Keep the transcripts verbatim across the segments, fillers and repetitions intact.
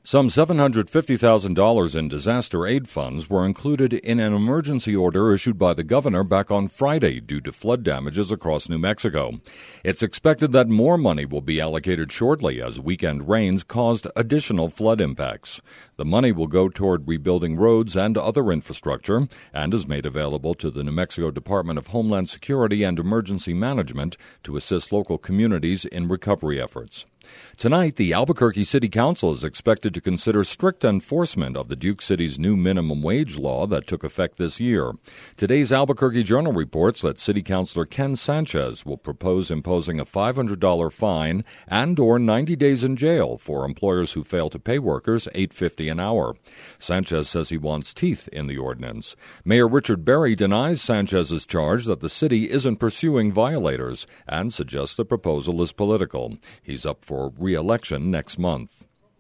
Some seven hundred fifty thousand dollars in disaster aid funds were included in an emergency order issued by the governor back on Friday due to flood damages across New Mexico. It's expected that more money will be allocated shortly as weekend rains caused additional flood impacts. The money will go toward rebuilding roads and other infrastructure and is made available to the New Mexico Department of Homeland Security and Emergency Management to assist local communities in recovery efforts. Tonight, the Albuquerque City Council is expected to consider strict enforcement of the Duke City's new minimum wage law that took effect this year. Today's Albuquerque Journal reports that City Councilor Ken Sanchez will propose imposing a five hundred dollars fine and or ninety days in jail for employers who fail to pay workers eight dollars and fifty cents an hour. Sanchez says he wants teeth in the ordinance. Mayor Richard Berry denies Sanchez's charge that the city isn't pursuing violators and suggests the proposal is political. He's up for re-election next month.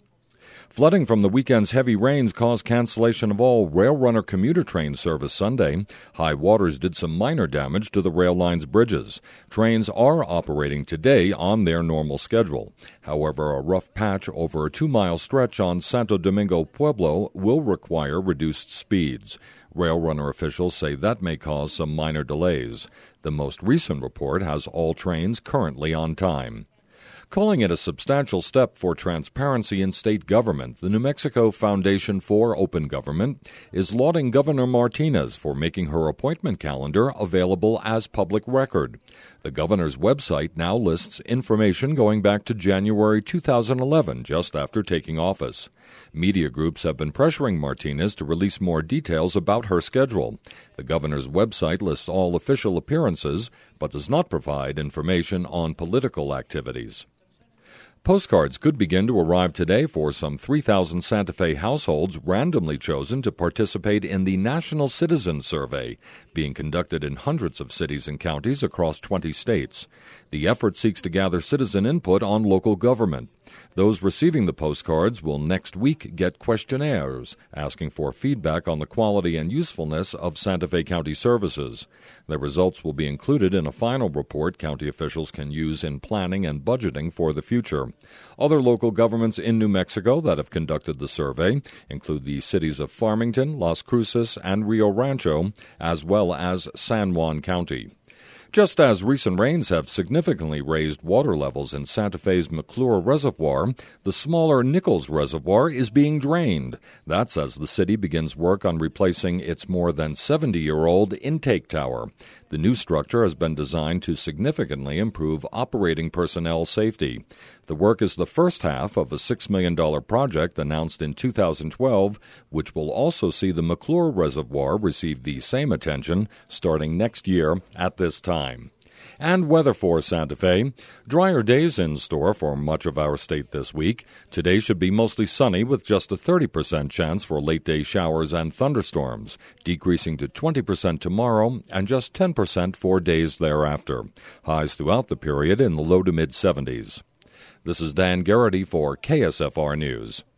Flooding from the weekend's heavy rains caused cancellation of all Rail Runner commuter train service Sunday. High waters did some minor damage to the rail line's bridges. Trains are operating today on their normal schedule. However, a rough patch over a two-mile stretch on Santo Domingo Pueblo will require reduced speeds. Rail Runner officials say that may cause some minor delays. The most recent report has all trains currently on time. Calling it a substantial step for transparency in state government, the New Mexico Foundation for Open Government is lauding Governor Martinez for making her appointment calendar available as public record. The governor's website now lists information going back to January two thousand eleven, just after taking office. Media groups have been pressuring Martinez to release more details about her schedule. The governor's website lists all official appearances, but does not provide information on political activities. Postcards could begin to arrive today for some three thousand Santa Fe households randomly chosen to participate in the National Citizen Survey, being conducted in hundreds of cities and counties across twenty states. The effort seeks to gather citizen input on local government. Those receiving the postcards will next week get questionnaires asking for feedback on the quality and usefulness of Santa Fe County services. The results will be included in a final report county officials can use in planning and budgeting for the future. Other local governments in New Mexico that have conducted the survey include the cities of Farmington, Las Cruces, and Rio Rancho, as well as San Juan County. Just as recent rains have significantly raised water levels in Santa Fe's McClure Reservoir, the smaller Nichols Reservoir is being drained. That's as the city begins work on replacing its more than seventy-year-old intake tower. The new structure has been designed to significantly improve operating personnel safety. The work is the first half of a six million dollars project announced in two thousand twelve, which will also see the McClure Reservoir receive the same attention starting next year at this time. And weather for Santa Fe. Drier days in store for much of our state this week. Today should be mostly sunny with just a thirty percent chance for late-day showers and thunderstorms, decreasing to twenty percent tomorrow and just ten percent for days thereafter. Highs throughout the period in the low to mid-seventies. This is Dan Garrity for K S F R News.